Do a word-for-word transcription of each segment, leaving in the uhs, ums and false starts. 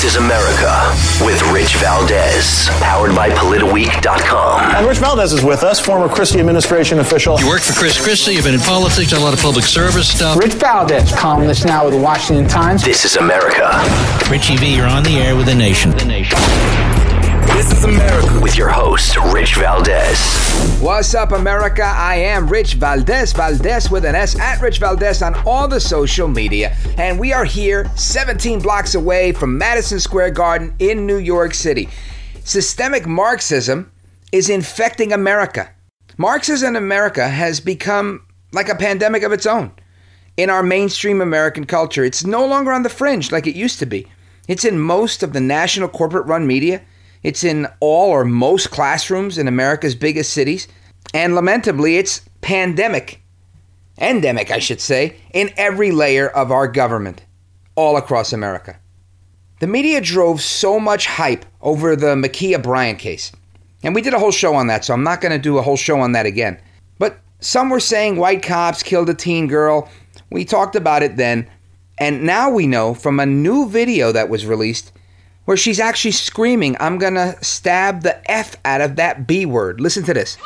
is America with Rich Valdez, powered by Politiweek dot com. And Rich Valdez is with us, former Christie administration official. You worked for Chris Christie, you've been in politics, done a lot of public service stuff. Rich Valdez, columnist now with the Washington Times. This is America. Richie V, you're on the air with the nation. The nation. This is America with your host, Rich Valdez. What's up, America? I am Rich Valdez, Valdez with an S, at Rich Valdez on all the social media. And we are here seventeen blocks away from Madison Square Garden in New York City. Systemic Marxism is infecting America. Marxism in America has become like a pandemic of its own. In our mainstream American culture, it's no longer on the fringe like it used to be. It's in most of the national corporate-run media. It's in all or most classrooms in America's biggest cities. And lamentably, it's pandemic, endemic, I should say, in every layer of our government, all across America. The media drove so much hype over the Ma'Khia Bryant case. And we did a whole show on that, so I'm not going to do a whole show on that again. But some were saying white cops killed a teen girl. We talked about it then. And now we know from a new video that was released where she's actually screaming, "I'm going to stab the F out of that B word." Listen to this.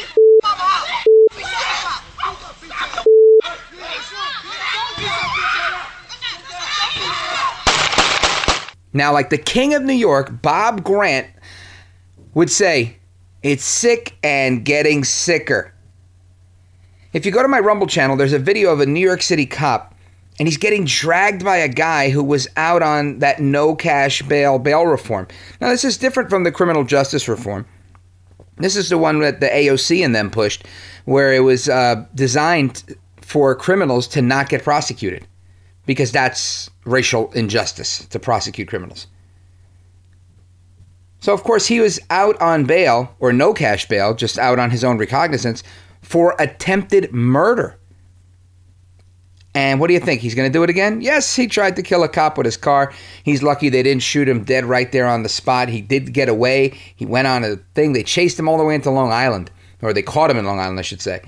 Now, like the king of New York, Bob Grant, would say, it's sick and getting sicker. If you go to my Rumble channel, there's a video of a New York City cop, and he's getting dragged by a guy who was out on that no cash bail bail reform. Now, this is different from the criminal justice reform. This is the one that the A O C and them pushed, where it was uh, designed for criminals to not get prosecuted, because that's racial injustice to prosecute criminals. So, of course, he was out on bail, or no cash bail, just out on his own recognizance, for attempted murder. And what do you think? He's going to do it again? Yes, he tried to kill a cop with his car. He's lucky they didn't shoot him dead right there on the spot. He did get away. He went on a thing. They chased him all the way into Long Island. Or they caught him in Long Island, I should say.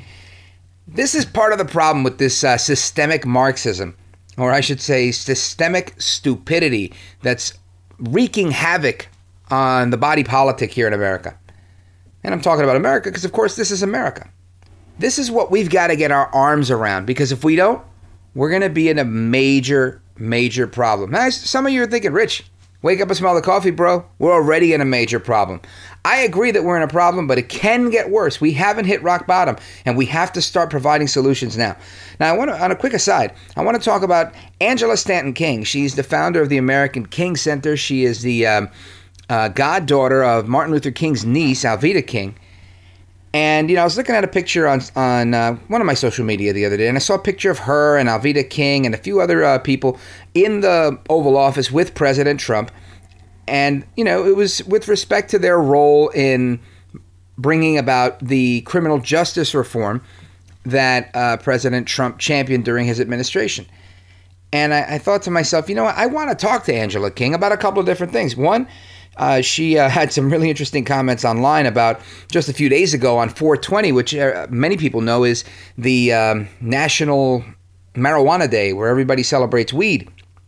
This is part of the problem with this uh, systemic Marxism. Or I should say systemic stupidity that's wreaking havoc on the body politic here in America. And I'm talking about America because, of course, this is America. This is what we've got to get our arms around, because if we don't, we're going to be in a major, major problem. Now, some of you are thinking, Rich, wake up and smell the coffee, bro. We're already in a major problem. I agree that we're in a problem, but it can get worse. We haven't hit rock bottom, and we have to start providing solutions now. Now, I want to, on a quick aside, I want to talk about Angela Stanton King. She's the founder of the American King Center. She is the um, uh, goddaughter of Martin Luther King's niece, Alveda King. And, you know, I was looking at a picture on on uh, one of my social media the other day, and I saw a picture of her and Alveda King and a few other uh, people in the Oval Office with President Trump. And, you know, it was with respect to their role in bringing about the criminal justice reform that uh, President Trump championed during his administration. And I, I thought to myself, you know what, I want to talk to Angela King about a couple of different things. One, Uh, she uh, had some really interesting comments online about just a few days ago on four twenty, which uh, many people know is the um, National Marijuana Day, where everybody celebrates weed.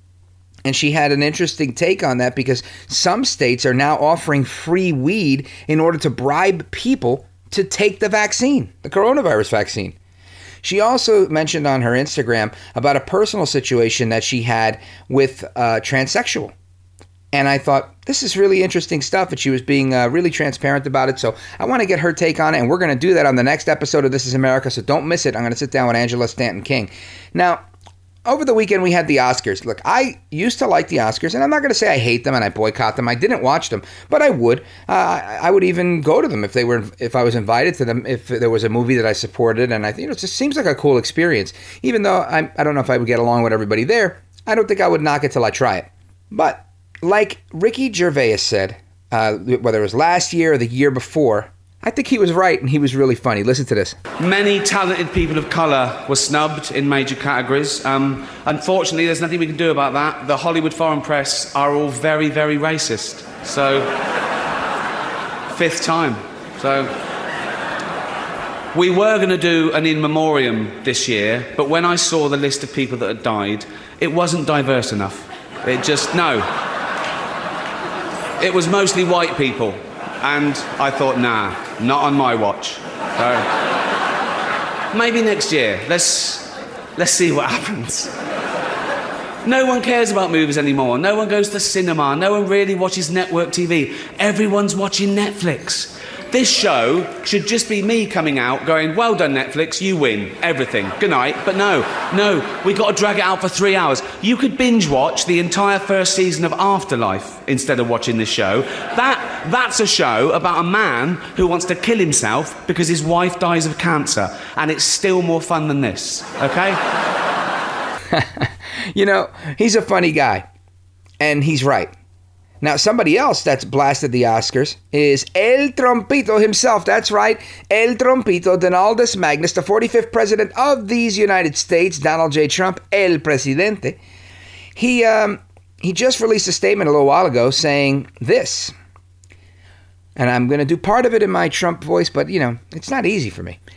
And she had an interesting take on that, because some states are now offering free weed in order to bribe people to take the vaccine, the coronavirus vaccine. She also mentioned on her Instagram about a personal situation that she had with a transsexual. And I thought, this is really interesting stuff, and she was being uh, really transparent about it. So I want to get her take on it, and we're going to do that on the next episode of This is America, so don't miss it. I'm going to sit down with Angela Stanton King. Now, over the weekend, we had the Oscars. Look, I used to like the Oscars, and I'm not going to say I hate them and I boycott them. I didn't watch them, but I would. Uh, I would even go to them if they were, if I was invited to them, if there was a movie that I supported. And I think, you know, it just seems like a cool experience. Even though I, I don't know if I would get along with everybody there, I don't think I would knock it till I try it. But like Ricky Gervais said, uh, whether it was last year or the year before, I think he was right, and he was really funny. Listen to this. Many talented people of colour were snubbed in major categories. Um, unfortunately, there's nothing we can do about that. The Hollywood foreign press are all very, very racist. So, fifth time. So, we were going to do an in memoriam this year, but when I saw the list of people that had died, it wasn't diverse enough. It just, no. it was mostly white people. And I thought, nah, not on my watch. So, maybe next year. Let's, let's see what happens. No one cares about movies anymore. No one goes to cinema. No one really watches network T V. Everyone's watching Netflix. This show should just be me coming out going, well done, Netflix, you win everything. Good night. But no, no, we got to drag it out for three hours. You could binge watch the entire first season of Afterlife instead of watching this show. That, that's a show about a man who wants to kill himself because his wife dies of cancer. And it's still more fun than this, okay? You know, he's a funny guy, and he's right. Now, somebody else that's blasted the Oscars is El Trompito himself. That's right, El Trompito, Donaldus Magnus, the forty-fifth president of these United States, Donald J. Trump, El Presidente. He, um, he just released a statement a little while ago saying this, and I'm going to do part of it in my Trump voice, but, you know, it's not easy for me.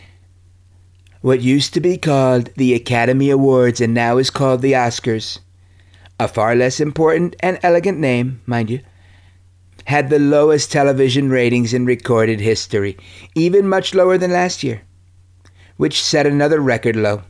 What used to be called the Academy Awards and now is called the Oscars, a far less important and elegant name, mind you, had the lowest television ratings in recorded history, even much lower than last year, which set another record low.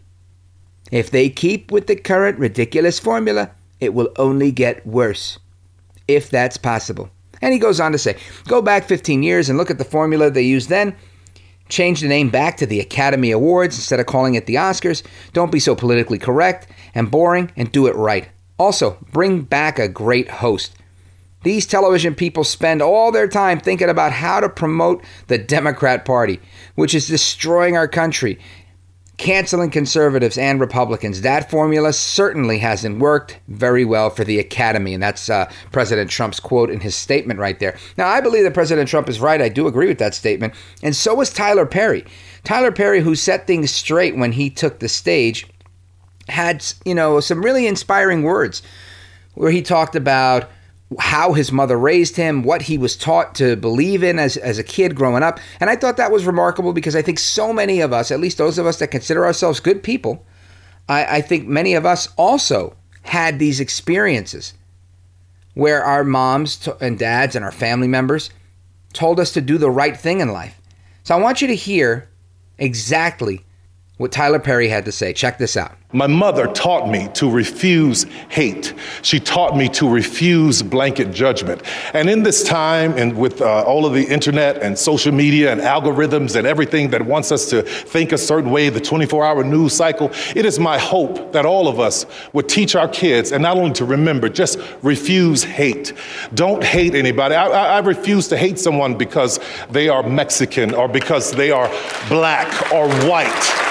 If they keep with the current ridiculous formula, it will only get worse, if that's possible. And he goes on to say, go back fifteen years and look at the formula they used then. Change the name back to the Academy Awards instead of calling it the Oscars. Don't be so politically correct and boring, and do it right. Also, bring back a great host. These television people spend all their time thinking about how to promote the Democrat Party, which is destroying our country, canceling conservatives and Republicans. That formula certainly hasn't worked very well for the Academy, and that's uh, President Trump's quote in his statement right there. Now, I believe that President Trump is right. I do agree with that statement, and so is Tyler Perry. Tyler Perry, who set things straight when he took the stage, had, you know, some really inspiring words where he talked about how his mother raised him, what he was taught to believe in as, as a kid growing up. And I thought that was remarkable because I think so many of us, at least those of us that consider ourselves good people, I, I think many of us also had these experiences where our moms to, and dads and our family members told us to do the right thing in life. So I want you to hear exactly what Tyler Perry had to say. Check this out. My mother taught me to refuse hate. She taught me to refuse blanket judgment. And in this time, and with uh, all of the internet and social media and algorithms and everything that wants us to think a certain way, the twenty-four hour news cycle, it is my hope that all of us would teach our kids, and not only to remember, just refuse hate. Don't hate anybody. I, I, I refuse to hate someone because they are Mexican or because they are black or white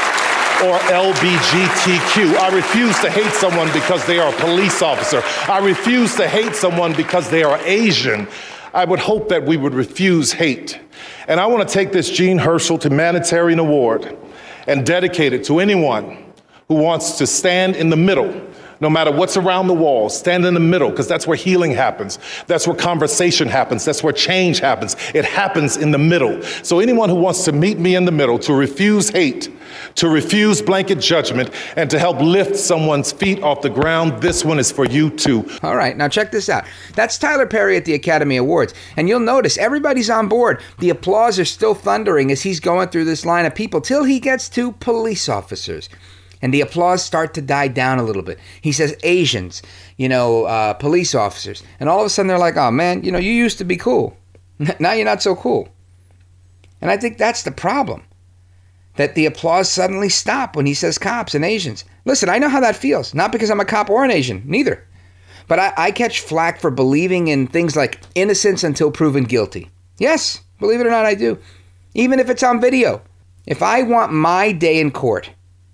or L B G T Q. I refuse to hate someone because they are a police officer. I refuse to hate someone because they are Asian. I would hope that we would refuse hate. And I want to take this Jean Hersholt Humanitarian Award and dedicate it to anyone who wants to stand in the middle, no matter what's around the walls, stand in the middle, because that's where healing happens. That's where conversation happens. That's where change happens. It happens in the middle. So anyone who wants to meet me in the middle, to refuse hate, to refuse blanket judgment, and to help lift someone's feet off the ground, this one is for you too. All right, now check this out. That's Tyler Perry at the Academy Awards. And you'll notice everybody's on board. The applause is still thundering as he's going through this line of people till he gets to police officers. And the applause start to die down a little bit. He says Asians, you know, uh, police officers. And all of a sudden they're like, oh man, you know, you used to be cool. Now you're not so cool. And I think that's the problem. That the applause suddenly stopped when he says cops and Asians. Listen, I know how that feels. Not because I'm a cop or an Asian, neither. But I, I catch flack for believing in things like innocence until proven guilty. Yes, believe it or not, I do. Even if it's on video. If I want my day in court,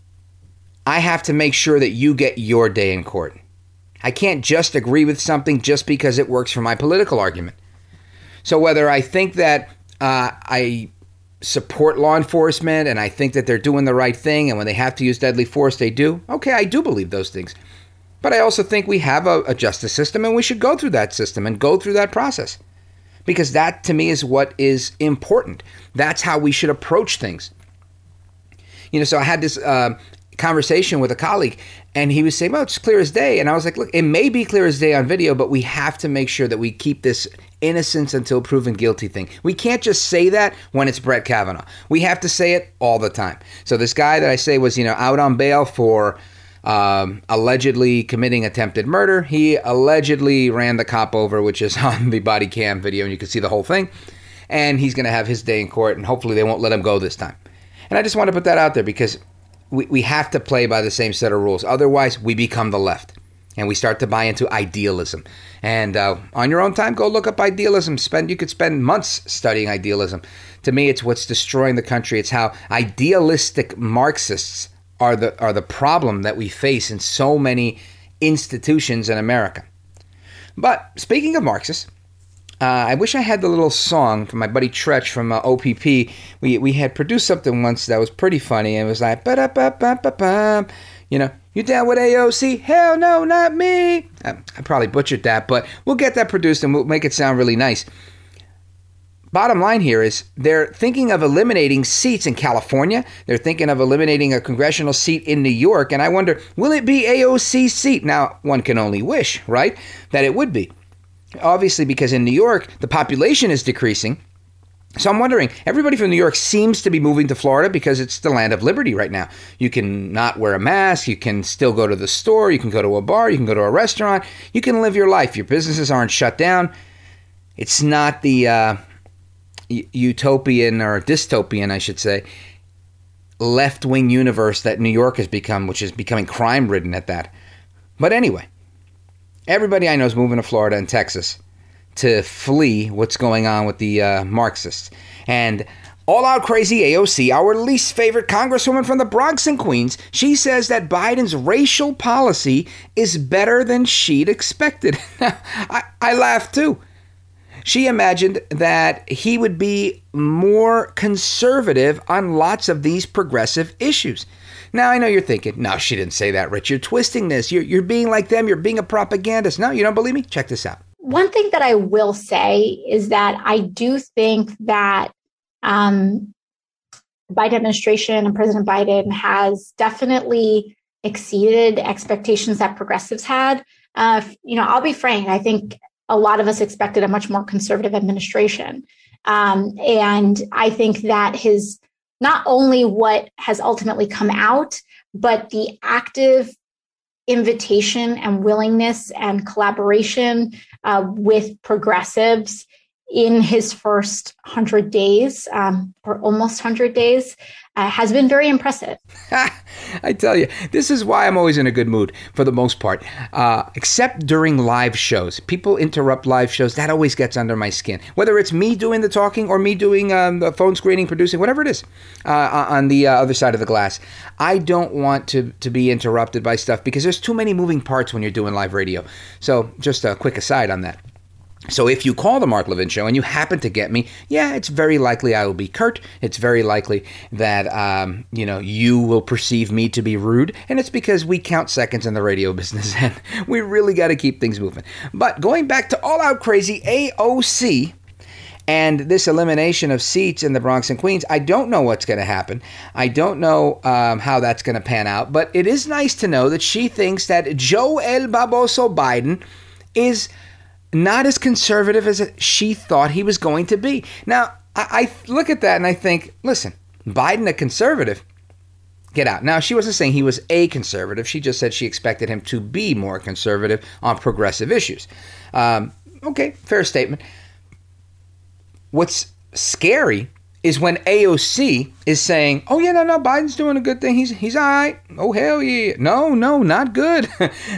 I have to make sure that you get your day in court. I can't just agree with something just because it works for my political argument. So whether I think that uh, I support law enforcement and I think that they're doing the right thing, and when they have to use deadly force, they do. Okay, I do believe those things. But I also think we have a, a justice system, and we should go through that system and go through that process. Because that, to me, is what is important. That's how we should approach things. You know, so I had this uh, conversation with a colleague, and he was saying, well, it's clear as day. And I was like, look, it may be clear as day on video, but we have to make sure that we keep this innocence until proven guilty thing. We can't just say that when it's Brett Kavanaugh. We have to say it all the time. So this guy that I say was, you know, out on bail for um, allegedly committing attempted murder. He allegedly ran the cop over, which is on the body cam video, and you can see the whole thing. And he's going to have his day in court, and hopefully they won't let him go this time. And I just want to put that out there because we, we have to play by the same set of rules. Otherwise, we become the left. And we start to buy into idealism. And uh, on your own time, go look up idealism. Spend You could spend months studying idealism. To me, it's what's destroying the country. It's how idealistic Marxists are the are the problem that we face in so many institutions in America. But speaking of Marxists, uh, I wish I had the little song from my buddy Tretch from uh, O P P. We we had produced something once that was pretty funny. And it was like, ba-da-ba-ba-ba-bam. You know, you down with A O C? Hell no, not me. I, I probably butchered that, but we'll get that produced and we'll make it sound really nice. Bottom line here is they're thinking of eliminating seats in California. They're thinking of eliminating a congressional seat in New York. And I wonder, will it be A O C's seat? Now, one can only wish, right, that it would be. Obviously, because in New York, the population is decreasing. So I'm wondering, everybody from New York seems to be moving to Florida because it's the land of liberty right now. You can not wear a mask. You can still go to the store. You can go to a bar. You can go to a restaurant. You can live your life. Your businesses aren't shut down. It's not the uh, utopian or dystopian, I should say, left-wing universe that New York has become, which is becoming crime-ridden at that. But anyway, everybody I know is moving to Florida and Texas to flee what's going on with the uh, Marxists. And all-out crazy A O C, our least favorite congresswoman from the Bronx and Queens, she says that Biden's racial policy is better than she'd expected. I, I laughed too. She imagined that he would be more conservative on lots of these progressive issues. Now, I know you're thinking, no, she didn't say that, Rich. You're twisting this. You're, you're being like them. You're being a propagandist. No, you don't believe me? Check this out. One thing that I will say is that I do think that um, the Biden administration and President Biden has definitely exceeded expectations that progressives had. Uh, you know, I'll be frank. I think a lot of us expected a much more conservative administration. Um, and I think that his, not only what has ultimately come out, but the active invitation and willingness and collaboration uh, with progressives in his first one hundred days, um, or almost one hundred days, uh, has been very impressive. I tell you, this is why I'm always in a good mood for the most part, uh, except during live shows. People interrupt live shows. That always gets under my skin, whether it's me doing the talking or me doing um, the phone screening, producing, whatever it is, uh, on the uh, other side of the glass. I don't want to, to be interrupted by stuff because there's too many moving parts when you're doing live radio. So just a quick aside on that. So if you call the Mark Levin Show and you happen to get me, yeah, it's very likely I will be curt. It's very likely that, um, you know, you will perceive me to be rude. And it's because we count seconds in the radio business and we really got to keep things moving. But going back to all out crazy A O C and this elimination of seats in the Bronx and Queens, I don't know what's going to happen. I don't know um, how that's going to pan out. But it is nice to know that she thinks that Joe El Baboso Biden is not as conservative as she thought he was going to be. Now, I, I look at that and I think, listen, Biden a conservative? Get out. Now, she wasn't saying he was a conservative. She just said she expected him to be more conservative on progressive issues. Um, okay, fair statement. What's scary is when A O C is saying, oh, yeah, no, no, Biden's doing a good thing. He's, he's all right. Oh, hell yeah. No, no, not good.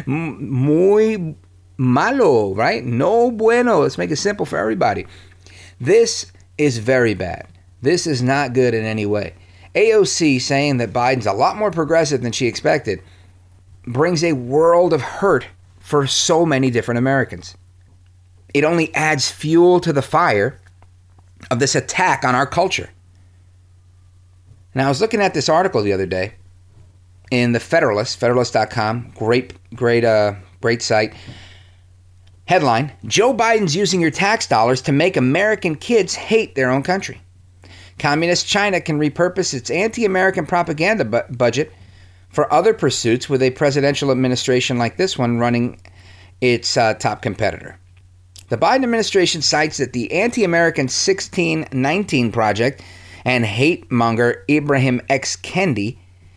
Muy malo, right? No bueno. Let's make it simple for everybody. This is very bad. This is not good in any way. A O C saying that Biden's a lot more progressive than she expected brings a world of hurt for so many different Americans. It only adds fuel to the fire of this attack on our culture. Now, I was looking at this article the other day in the Federalist, Federalist dot com, great, great, uh, great site. Headline, Joe Biden's using your tax dollars to make American kids hate their own country. Communist China can repurpose its anti-American propaganda bu- budget for other pursuits with a presidential administration like this one running its uh, top competitor. The Biden administration cites that the anti-American sixteen nineteen Project and hate monger Ibrahim X. Kendi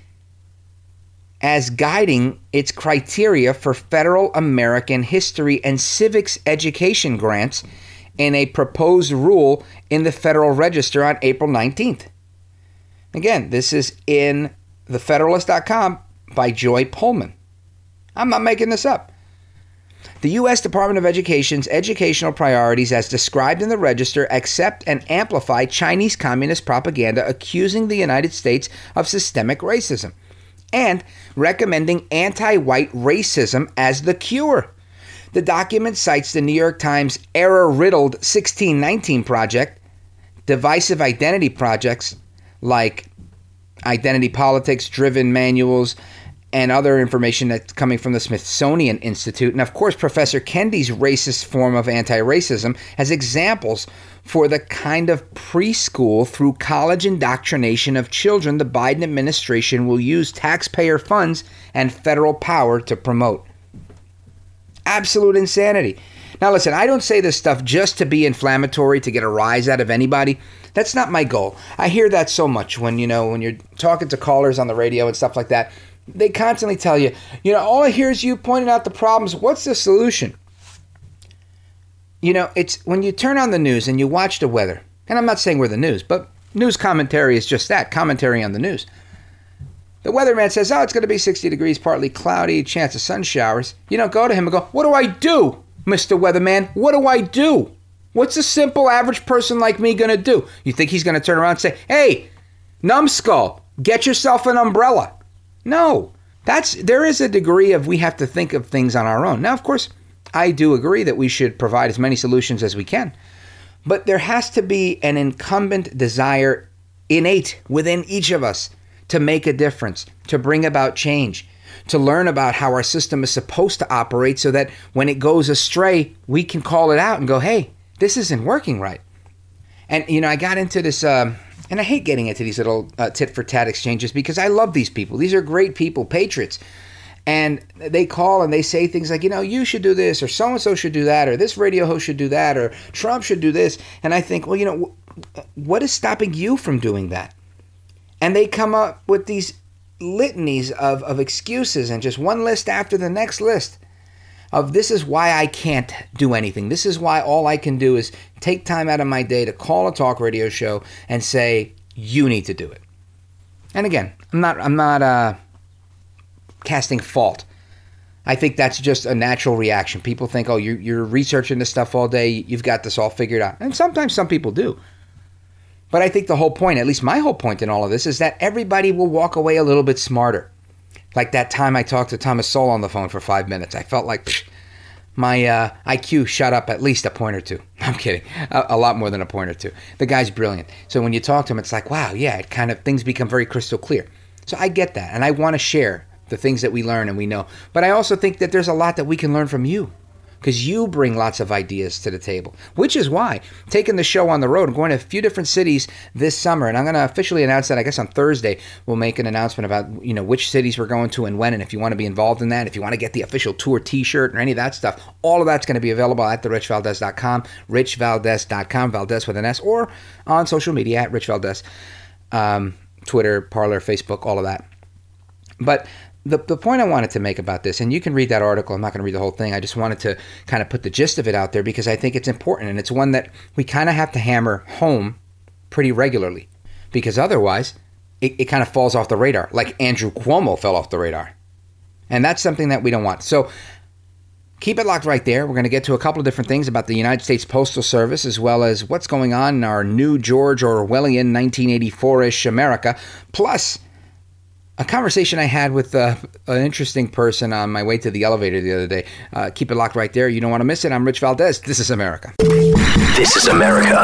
as guiding its criteria for federal American history and civics education grants in a proposed rule in the Federal Register on April nineteenth. Again, this is in the federalist dot com by Joy Pullman. I'm not making this up. The U S Department of Education's educational priorities as described in the Register accept and amplify Chinese communist propaganda accusing the United States of systemic racism and recommending anti-white racism as the cure. The document cites the New York Times error-riddled sixteen nineteen Project, divisive identity projects like identity politics-driven manuals, and other information that's coming from the Smithsonian Institute, and of course Professor Kendi's racist form of anti-racism as examples for the kind of preschool through college indoctrination of children the Biden administration will use taxpayer funds and federal power to promote. Absolute insanity. Now listen, I don't say this stuff just to be inflammatory, to get a rise out of anybody. That's not my goal. I hear that so much when, you know, when you're talking to callers on the radio and stuff like that. They constantly tell you, you know, all I hear is you pointing out the problems. What's the solution? You know, it's when you turn on the news and you watch the weather, and I'm not saying we're the news, but news commentary is just that, commentary on the news. The weatherman says, oh, it's going to be sixty degrees, partly cloudy, chance of sun showers. You don't go to him and go, what do I do, Mister Weatherman? What do I do? What's a simple average person like me going to do? You think he's going to turn around and say, hey, numbskull, get yourself an umbrella? No, that's there is a degree of we have to think of things on our own. Now, of course, I do agree that we should provide as many solutions as we can. But there has to be an incumbent desire innate within each of us to make a difference, to bring about change, to learn about how our system is supposed to operate so that when it goes astray, we can call it out and go, hey, this isn't working right. And, you know, I got into this... Um, And I hate getting into these little uh, tit-for-tat exchanges because I love these people. These are great people, patriots. And they call and they say things like, you know, you should do this, or so-and-so should do that, or this radio host should do that, or Trump should do this. And I think, well, you know, what is stopping you from doing that? And they come up with these litanies of, of excuses and just one list after the next list of this is why I can't do anything. This is why all I can do is take time out of my day to call a talk radio show and say, you need to do it. And again, I'm not I'm not uh, casting fault. I think that's just a natural reaction. People think, oh, you're, you're researching this stuff all day. You've got this all figured out. And sometimes some people do. But I think the whole point, at least my whole point in all of this, is that everybody will walk away a little bit smarter. Like that time I talked to Thomas Sowell on the phone for five minutes. I felt like psh, my uh, I Q shot up at least a point or two. I'm kidding. A, a lot more than a point or two. The guy's brilliant. So when you talk to him, it's like, wow, yeah, it kind of, things become very crystal clear. So I get that. And I want to share the things that we learn and we know. But I also think that there's a lot that we can learn from you, because you bring lots of ideas to the table, which is why taking the show on the road, I'm going to a few different cities this summer, and I'm going to officially announce that, I guess on Thursday, we'll make an announcement about, you know, which cities we're going to and when, and if you want to be involved in that, if you want to get the official tour t-shirt or any of that stuff, all of that's going to be available at the rich valdez dot com, rich valdez dot com, Valdez with an S, or on social media at Rich Valdez, um, Twitter, Parler, Facebook, all of that. But The the point I wanted to make about this, and you can read that article, I'm not going to read the whole thing, I just wanted to kind of put the gist of it out there because I think it's important, and it's one that we kind of have to hammer home pretty regularly, because otherwise it, it kind of falls off the radar, like Andrew Cuomo fell off the radar. And that's something that we don't want. So keep it locked right there. We're going to get to a couple of different things about the United States Postal Service, as well as what's going on in our new George Orwellian nineteen eighty-four-ish America, plus a conversation I had with uh, an interesting person on my way to the elevator the other day. Uh, keep it locked right there. You don't want to miss it. I'm Rich Valdez. This is America. This is America.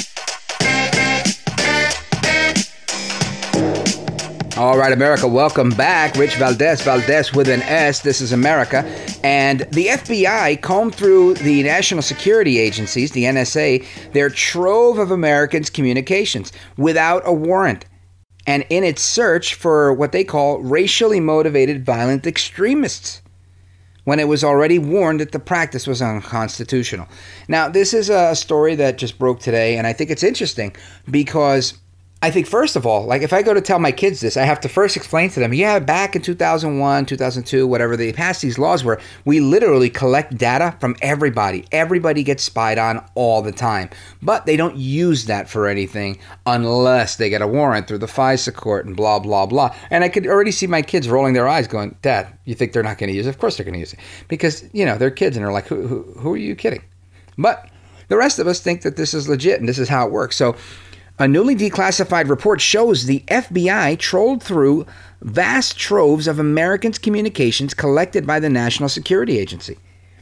All right, America, welcome back. Rich Valdez, Valdez with an S. This is America. And the F B I combed through the national security agencies, the N S A, their trove of Americans' communications without a warrant. and in its search for what they call racially motivated violent extremists, when it was already warned that the practice was unconstitutional. Now, this is a story that just broke today, and I think it's interesting because I think, first of all, like if I go to tell my kids this, I have to first explain to them, yeah, back in two thousand one, two thousand two, whatever, they passed these laws where we literally collect data from everybody. Everybody gets spied on all the time. But they don't use that for anything unless they get a warrant through the FISA court and blah, blah, blah. And I could already see my kids rolling their eyes going, Dad, you think they're not going to use it? Of course they're going to use it. Because, you know, they're kids and they're like, who, who, who are you kidding? But the rest of us think that this is legit and this is how it works. So a newly declassified report shows the F B I trolled through vast troves of Americans' communications collected by the National Security Agency.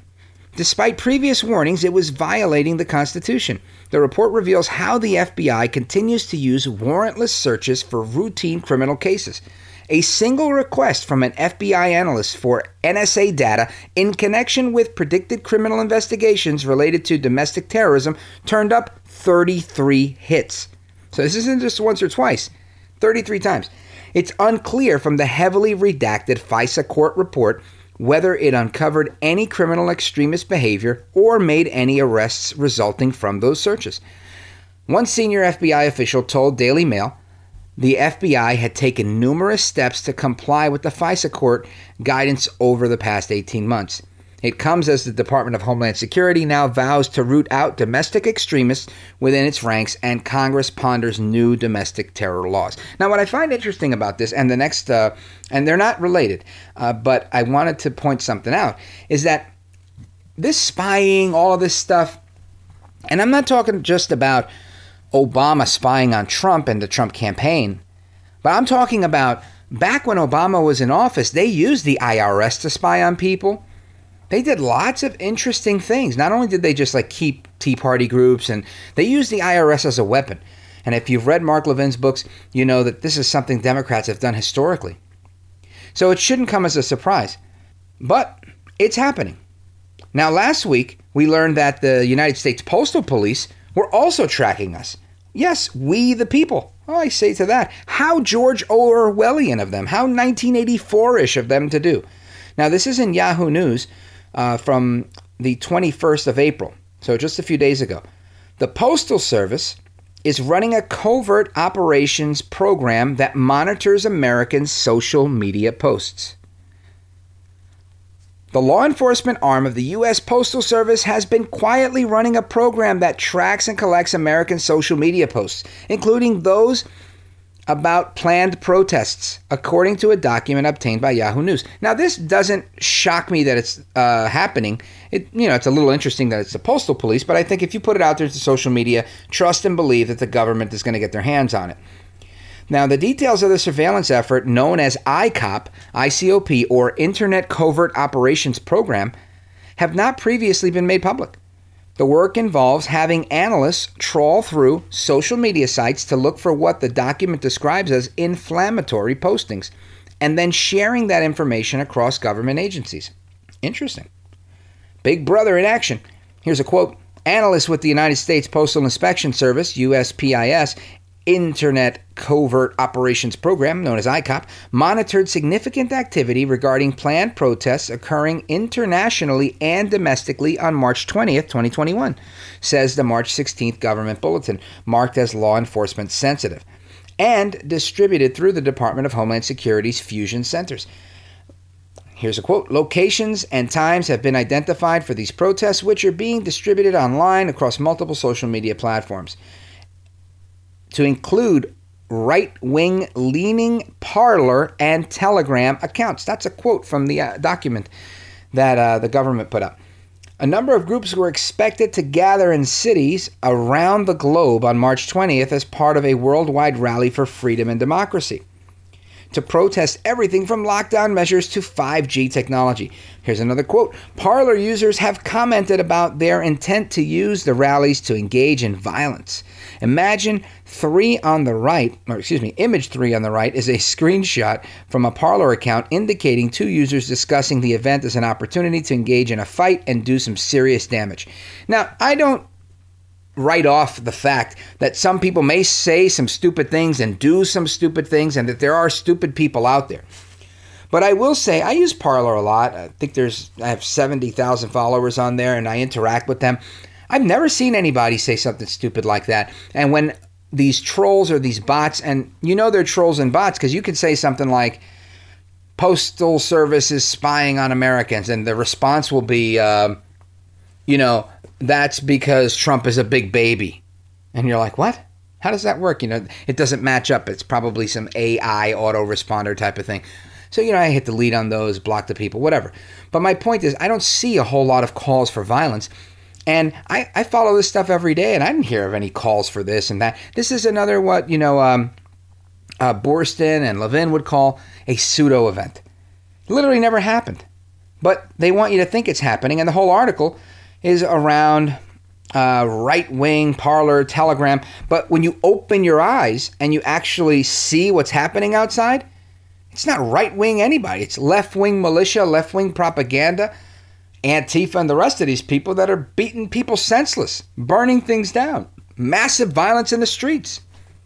Despite previous warnings, it was violating the Constitution. The report reveals how the F B I continues to use warrantless searches for routine criminal cases. A single request from an F B I analyst for N S A data in connection with predicted criminal investigations related to domestic terrorism turned up thirty-three hits. So this isn't just once or twice, thirty-three times. It's unclear from the heavily redacted FISA court report whether it uncovered any criminal extremist behavior or made any arrests resulting from those searches. One senior F B I official told Daily Mail the F B I had taken numerous steps to comply with the FISA court guidance over the past eighteen months. It comes as the Department of Homeland Security now vows to root out domestic extremists within its ranks, and Congress ponders new domestic terror laws. Now, what I find interesting about this, and the next, uh, and they're not related, uh, but I wanted to point something out, is that this spying, all of this stuff, and I'm not talking just about Obama spying on Trump and the Trump campaign, but I'm talking about back when Obama was in office, they used the I R S to spy on people. They did lots of interesting things. Not only did they just like keep Tea Party groups, and they used the I R S as a weapon. And if you've read Mark Levin's books, you know that this is something Democrats have done historically. So it shouldn't come as a surprise. But it's happening. Now, last week, we learned that the United States Postal Police were also tracking us. Yes, we the people. Oh, I say to that, how George Orwellian of them, how nineteen eighty-four-ish of them to do. Now, this is in Yahoo News. Uh, from the twenty-first of April, so just a few days ago. The Postal Service is running a covert operations program that monitors Americans' social media posts. The law enforcement arm of the U S Postal Service has been quietly running a program that tracks and collects American social media posts, including those about planned protests, according to a document obtained by Yahoo News. Now, this doesn't shock me that it's uh, happening. It, you know, it's a little interesting that it's the Postal Police, but I think if you put it out there to social media, trust and believe that the government is going to get their hands on it. Now, the details of the surveillance effort, known as I COP, I C O P, or Internet Covert Operations Program, have not previously been made public. The work involves having analysts trawl through social media sites to look for what the document describes as inflammatory postings, and then sharing that information across government agencies. Interesting. Big Brother in action. Here's a quote. Analysts with the United States Postal Inspection Service, U S P I S, Internet Covert Operations Program, known as I COP, monitored significant activity regarding planned protests occurring internationally and domestically on March twentieth, twenty twenty-one, says the March sixteenth government bulletin, marked as law enforcement sensitive, and distributed through the Department of Homeland Security's fusion centers. Here's a quote. Locations and times have been identified for these protests, which are being distributed online across multiple social media platforms, to include right-wing leaning Parler and Telegram accounts. That's a quote from the uh, document that uh, the government put up. A number of groups were expected to gather in cities around the globe on March twentieth as part of a worldwide rally for freedom and democracy, to protest everything from lockdown measures to five G technology. Here's another quote. Parler users have commented about their intent to use the rallies to engage in violence. Imagine three on the right, or excuse me, image three on the right is a screenshot from a Parler account indicating two users discussing the event as an opportunity to engage in a fight and do some serious damage. Now, I don't write off the fact that some people may say some stupid things and do some stupid things, and that there are stupid people out there. But I will say, I use Parler a lot. I think there's, I have seventy thousand followers on there, and I interact with them. I've never seen anybody say something stupid like that. And when these trolls or these bots, and you know they're trolls and bots because you could say something like, Postal Service is spying on Americans, and the response will be, uh, you know, that's because Trump is a big baby. And you're like, what? How does that work? You know, it doesn't match up. It's probably some A I autoresponder type of thing. So, you know, I hit delete on those, block the people, whatever. But my point is, I don't see a whole lot of calls for violence. And I, I follow this stuff every day, and I didn't hear of any calls for this and that. This is another what, you know, um, uh, Borston and Levin would call a pseudo event. It literally never happened. But they want you to think it's happening, and the whole article is around uh, right-wing, Parler, Telegram. But when you open your eyes and you actually see what's happening outside, it's not right-wing anybody. It's left-wing militia, left-wing propaganda, Antifa, and the rest of these people that are beating people senseless, burning things down. Massive violence in the streets.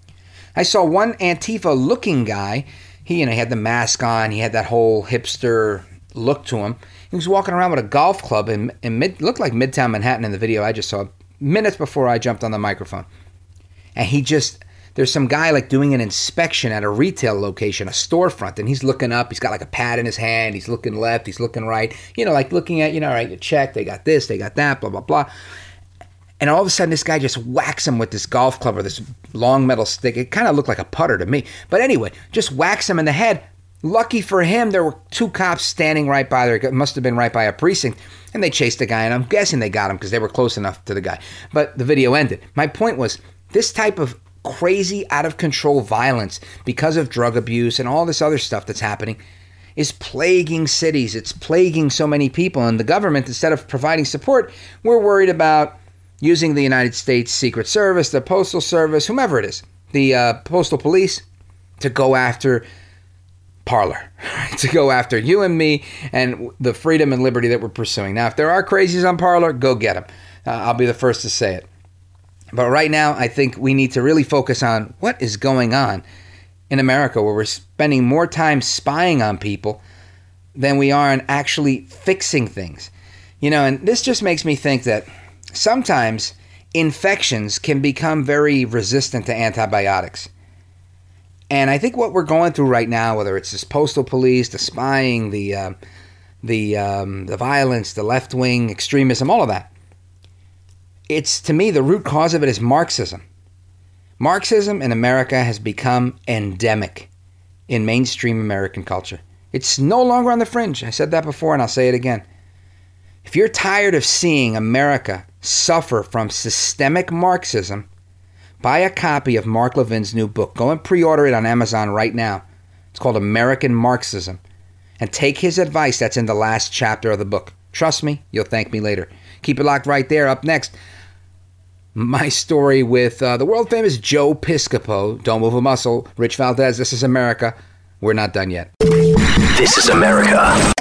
I saw one Antifa-looking guy. He, you know, he had the mask on. He had that whole hipster look to him. He was walking around with a golf club in, in mid, looked like Midtown Manhattan in the video I just saw minutes before I jumped on the microphone. And he just... There's some guy like doing an inspection at a retail location, a storefront, and he's looking up. He's got like a pad in his hand. He's looking left. He's looking right. You know, like looking at, you know, all right, you check. They got this. They got that, blah, blah, blah. And all of a sudden, this guy just whacks him with this golf club or this long metal stick. It kind of looked like a putter to me. But anyway, just whacks him in the head. Lucky for him, there were two cops standing right by there. It must have been right by a precinct. And they chased the guy, and I'm guessing they got him because they were close enough to the guy. But the video ended. My point was, this type of crazy, out-of-control violence because of drug abuse and all this other stuff that's happening is plaguing cities. It's plaguing so many people. And the government, instead of providing support, we're worried about using the United States Secret Service, the Postal Service, whomever it is, the uh, Postal Police, to go after Parler, to go after you and me and the freedom and liberty that we're pursuing. Now, if there are crazies on Parler, go get them. Uh, I'll be the first to say it. But right now, I think we need to really focus on what is going on in America, where we're spending more time spying on people than we are in actually fixing things. You know, and this just makes me think that sometimes infections can become very resistant to antibiotics. And I think what we're going through right now, whether it's this postal police, the spying, the uh, the um, the violence, the left-wing extremism, all of that, it's, to me, the root cause of it is Marxism. Marxism in America has become endemic in mainstream American culture. It's no longer on the fringe. I said that before, and I'll say it again. If you're tired of seeing America suffer from systemic Marxism, buy a copy of Mark Levin's new book. Go and pre-order it on Amazon right now. It's called American Marxism. And take his advice that's in the last chapter of the book. Trust me, you'll thank me later. Keep it locked right there. Up next, my story with uh, the world-famous Joe Piscopo. Don't move a muscle. Rich Valdez, this is America. We're not done yet. This is America.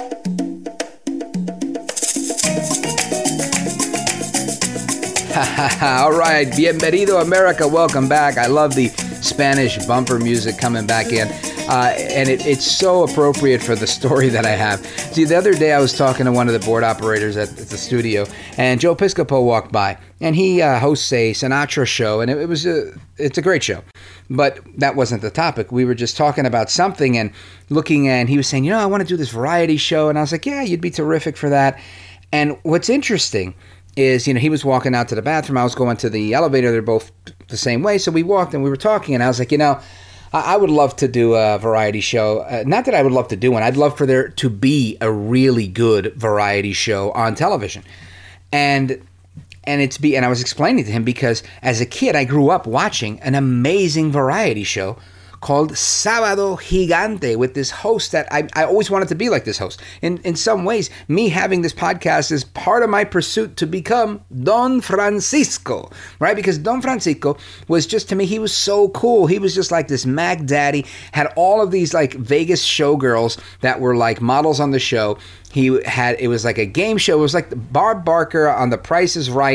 All right, bienvenido America. Welcome back. I love the Spanish bumper music coming back in. Uh, and it, it's so appropriate for the story that I have. See, the other day I was talking to one of the board operators at, at the studio, and Joe Piscopo walked by, and he uh, hosts a Sinatra show, and it, it was a, it's a great show. But that wasn't the topic. We were just talking about something and looking, and he was saying, you know, I want to do this variety show. And I was like, yeah, you'd be terrific for that. And what's interesting is, you know, he was walking out to the bathroom. I was going to the elevator. They're both the same way. So we walked and we were talking, and I was like, you know, I would love to do a variety show. Uh, not that I would love to do one. I'd love for there to be a really good variety show on television. And and it's be and I was explaining to him because as a kid I grew up watching an amazing variety show called Sábado Gigante with this host that I, I always wanted to be like this host. In in some ways, me having this podcast is part of my pursuit to become Don Francisco, right? Because Don Francisco was just, to me, he was so cool. He was just like this Mac Daddy, had all of these like Vegas showgirls that were like models on the show. He had, it was like a game show. It was like Bob Barker on The Price is Right.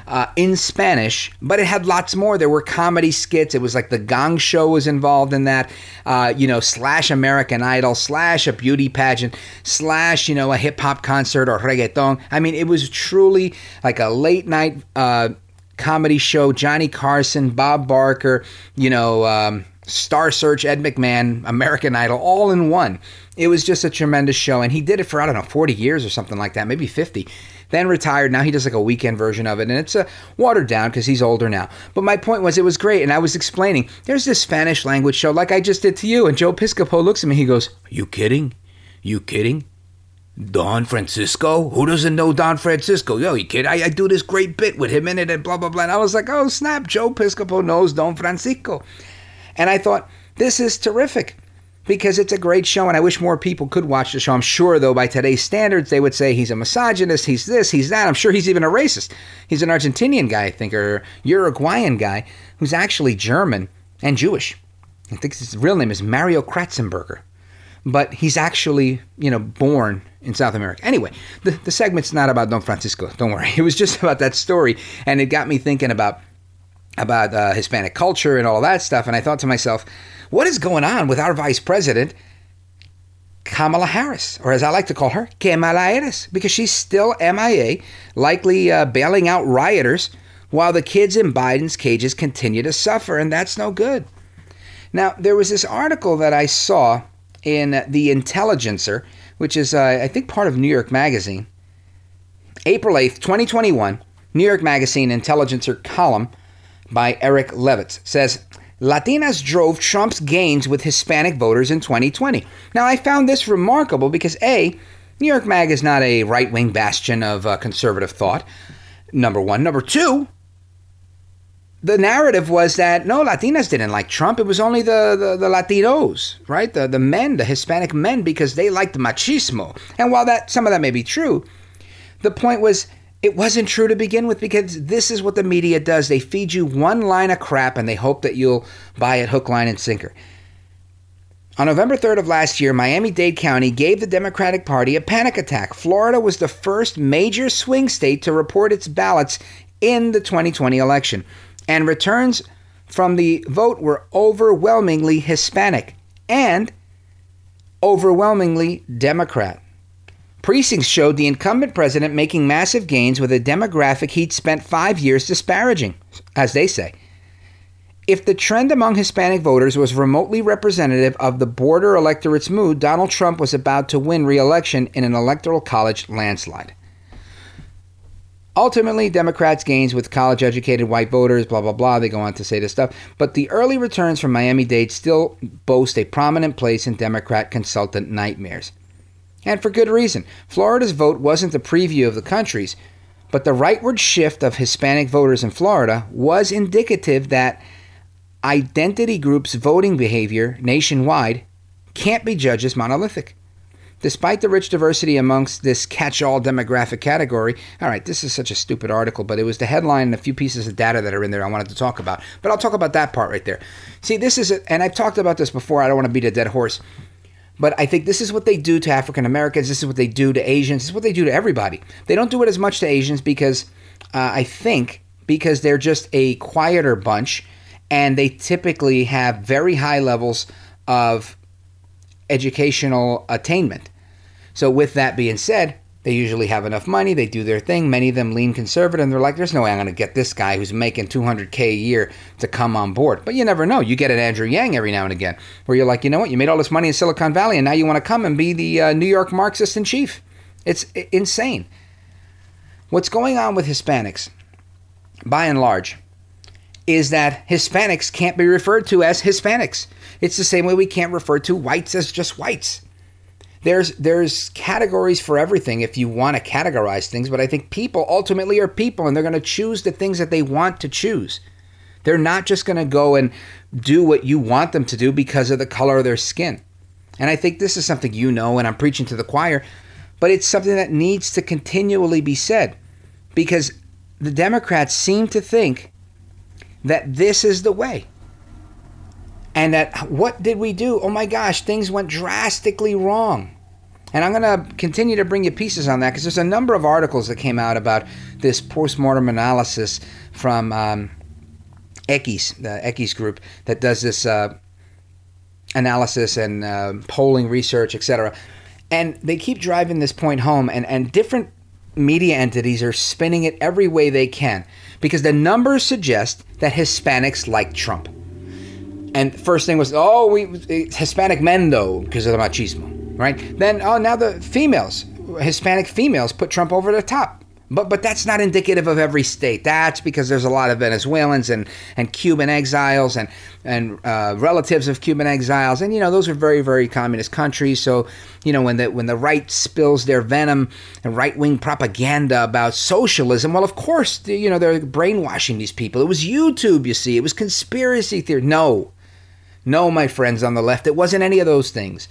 uh, in Spanish, but it had lots more. There were comedy skits. It was like the Gong Show was involved in that, uh, you know, slash American Idol, slash a beauty pageant, slash, you know, a hip hop concert or reggaeton. I mean, it was truly like a late night uh, comedy show. Johnny Carson, Bob Barker, you know, um, Star Search, Ed McMahon, American Idol, all in one. It was just a tremendous show, and he did it for, I don't know, forty years or something like that, maybe fifty. Then retired. Now he does like a weekend version of it, and it's uh, watered down because he's older now. But my point was, it was great, and I was explaining, there's this Spanish language show like I just did to you, and Joe Piscopo looks at me, he goes, you kidding? You kidding? Don Francisco? Who doesn't know Don Francisco? Yo, you kid? I, I do this great bit with him in it and blah, blah, blah. And I was like, oh, snap, Joe Piscopo knows Don Francisco. And I thought, this is terrific because it's a great show, and I wish more people could watch the show. I'm sure, though, by today's standards, they would say he's a misogynist, he's this, he's that. I'm sure he's even a racist. He's an Argentinian guy, I think, or Uruguayan guy who's actually German and Jewish. I think his real name is Mario Kratzenberger. But he's actually, you know, born in South America. Anyway, the, the segment's not about Don Francisco. Don't worry. It was just about that story, and it got me thinking about about uh, Hispanic culture and all that stuff. And I thought to myself, what is going on with our vice president, Kamala Harris, or as I like to call her, Kamala Harris, because she's still M I A, likely uh, bailing out rioters while the kids in Biden's cages continue to suffer, and that's no good. Now, there was this article that I saw in The Intelligencer, which is, uh, I think, part of New York Magazine. April eighth, twenty twenty-one, New York Magazine Intelligencer column by Eric Levitz says, Latinas drove Trump's gains with Hispanic voters in twenty twenty. Now, I found this remarkable because, A, New York Mag is not a right-wing bastion of uh, conservative thought, number one. Number two, the narrative was that, no, Latinas didn't like Trump. It was only the, the, the Latinos, right? The, the men, the Hispanic men, because they liked machismo. And while that some of that may be true, the point was, it wasn't true to begin with, because this is what the media does. They feed you one line of crap and they hope that you'll buy it hook, line, and sinker. On November third of last year, Miami-Dade County gave the Democratic Party a panic attack. Florida was the first major swing state to report its ballots in the twenty twenty election, and returns from the vote were overwhelmingly Hispanic and overwhelmingly Democrat. Precincts showed the incumbent president making massive gains with a demographic he'd spent five years disparaging, as they say. If the trend among Hispanic voters was remotely representative of the border electorate's mood, Donald Trump was about to win re-election in an electoral college landslide. Ultimately, Democrats' gains with college-educated white voters, blah, blah, blah, they go on to say this stuff. But the early returns from Miami-Dade still boast a prominent place in Democrat consultant nightmares. And for good reason. Florida's vote wasn't a preview of the country's, but the rightward shift of Hispanic voters in Florida was indicative that identity groups' voting behavior nationwide can't be judged as monolithic. Despite the rich diversity amongst this catch-all demographic category, all right, this is such a stupid article, but it was the headline and a few pieces of data that are in there I wanted to talk about. But I'll talk about that part right there. See, this is, a, and I've talked about this before, I don't want to beat a dead horse, but I think this is what they do to African Americans, this is what they do to Asians, this is what they do to everybody. They don't do it as much to Asians because, uh, I think, because they're just a quieter bunch, and they typically have very high levels of educational attainment. So with that being said, they usually have enough money, they do their thing, many of them lean conservative, and they're like, there's no way I'm going to get this guy who's making two hundred K a year to come on board. But you never know. You get an Andrew Yang every now and again, where you're like, you know what, you made all this money in Silicon Valley, and now you want to come and be the uh, New York Marxist in chief. It's I- insane. What's going on with Hispanics, by and large, is that Hispanics can't be referred to as Hispanics. It's the same way we can't refer to whites as just whites. There's there's categories for everything if you want to categorize things, but I think people ultimately are people, and they're going to choose the things that they want to choose. They're not just going to go and do what you want them to do because of the color of their skin. And I think this is something you know, and I'm preaching to the choir, but it's something that needs to continually be said, because the Democrats seem to think that this is the way. And that, what did we do? Oh my gosh, things went drastically wrong. And I'm going to continue to bring you pieces on that because there's a number of articles that came out about this postmortem analysis from um, Equis, the Equis group that does this uh, analysis and uh, polling research, et cetera. And they keep driving this point home, and, and different media entities are spinning it every way they can because the numbers suggest that Hispanics like Trump. And first thing was, oh, we Hispanic men, though, because of the machismo. Right? Then, oh, now the females, Hispanic females put Trump over the top. But but that's not indicative of every state. That's because there's a lot of Venezuelans and, and Cuban exiles and, and uh, relatives of Cuban exiles. And, you know, those are very, very communist countries. So, you know, when the, when the right spills their venom and right-wing propaganda about socialism, well, of course, you know, they're brainwashing these people. It was YouTube, you see. It was conspiracy theory. No. No, my friends on the left. It wasn't any of those things.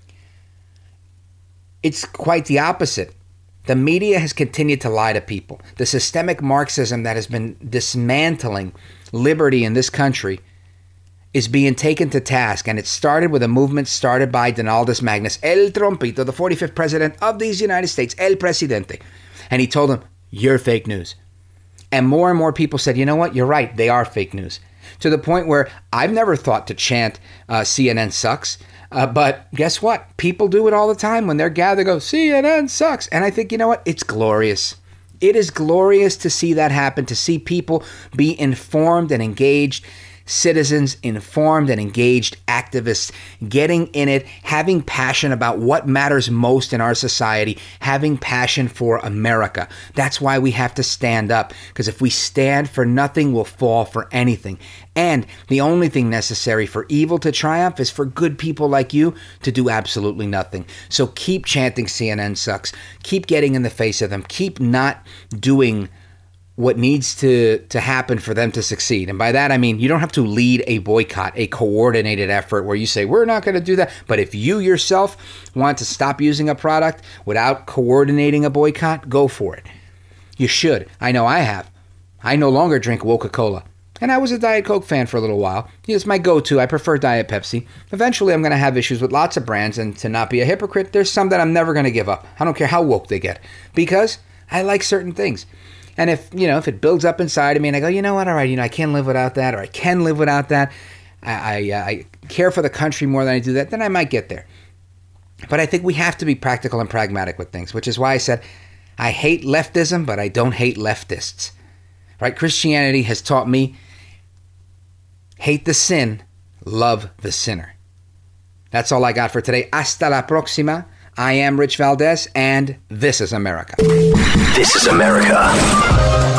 It's quite the opposite. The media has continued to lie to people. The systemic Marxism that has been dismantling liberty in this country is being taken to task, and it started with a movement started by Donaldus Magnus, El Trompito, the forty-fifth president of these United States, El Presidente. And he told them, you're fake news. And more and more people said, you know what, you're right, they are fake news. To the point where I've never thought to chant uh, C N N sucks. Uh, but guess what? People do it all the time. When they're gathered, they go, C N N sucks. And I think, you know what? It's glorious. It is glorious to see that happen, to see people be informed and engaged citizens, informed and engaged activists, getting in it, having passion about what matters most in our society, having passion for America. That's why we have to stand up, because if we stand for nothing, we'll fall for anything. And the only thing necessary for evil to triumph is for good people like you to do absolutely nothing. So keep chanting C N N sucks. Keep getting in the face of them. Keep not doing what needs to, to happen for them to succeed. And by that, I mean, you don't have to lead a boycott, a coordinated effort where you say, we're not going to do that. But if you yourself want to stop using a product without coordinating a boycott, go for it. You should. I know I have. I no longer drink Coca-Cola. And I was a Diet Coke fan for a little while. It's my go-to. I prefer Diet Pepsi. Eventually, I'm going to have issues with lots of brands. And to not be a hypocrite, there's some that I'm never going to give up. I don't care how woke they get. Because I like certain things. And if, you know, if it builds up inside of me and I go, you know what, all right, you know, I can't live without that, or I can live without that, I, I, I care for the country more than I do that, then I might get there. But I think we have to be practical and pragmatic with things, which is why I said, I hate leftism, but I don't hate leftists. Right? Christianity has taught me, hate the sin, love the sinner. That's all I got for today. Hasta la próxima. I am Rich Valdez, and this is America. This is America.